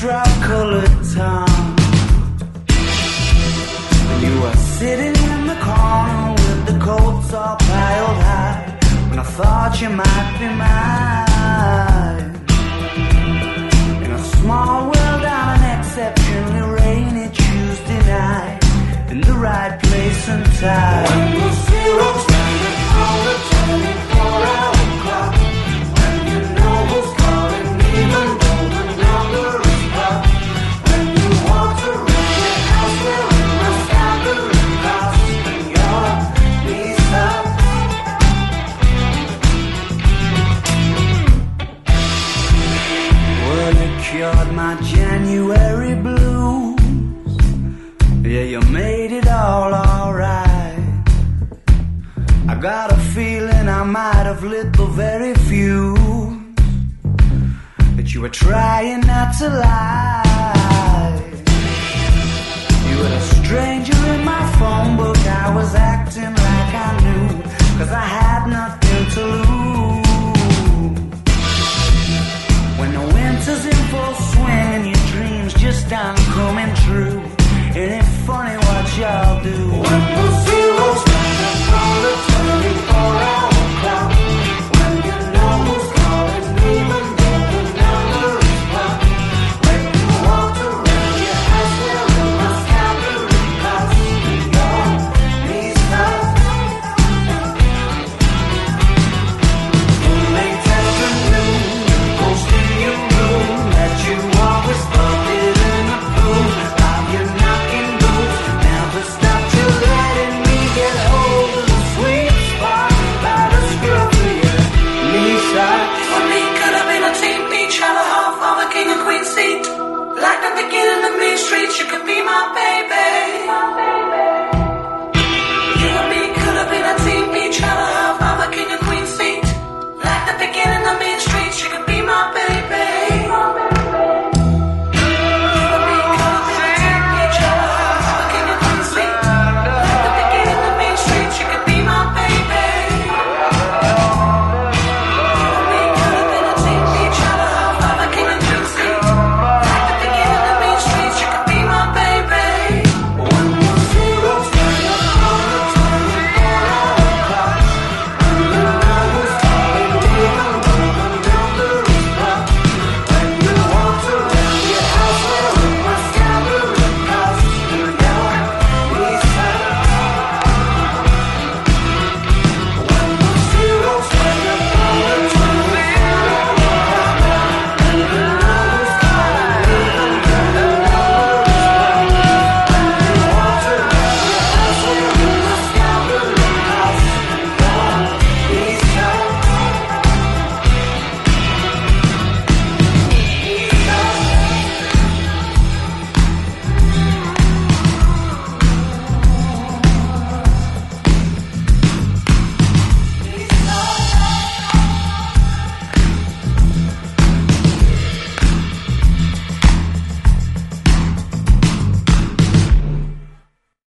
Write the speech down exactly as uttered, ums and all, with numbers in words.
drop-colored tongue. And you were sitting in the corner with the coats all piled high, when I thought you might be mine. In a small world on an exceptionally rainy Tuesday night, in the right place and time. When the zero's landing on the twenty-four hour clock, when you know who's calling, even though the number is blocked. When you walk around the house wearing my staggering house, and your knees up. Well, you cured my January blues. Yeah, you made it all alright. I got a feeling I might have lit the very fuse that you were trying not to lie. You were a stranger in my phone book, I was acting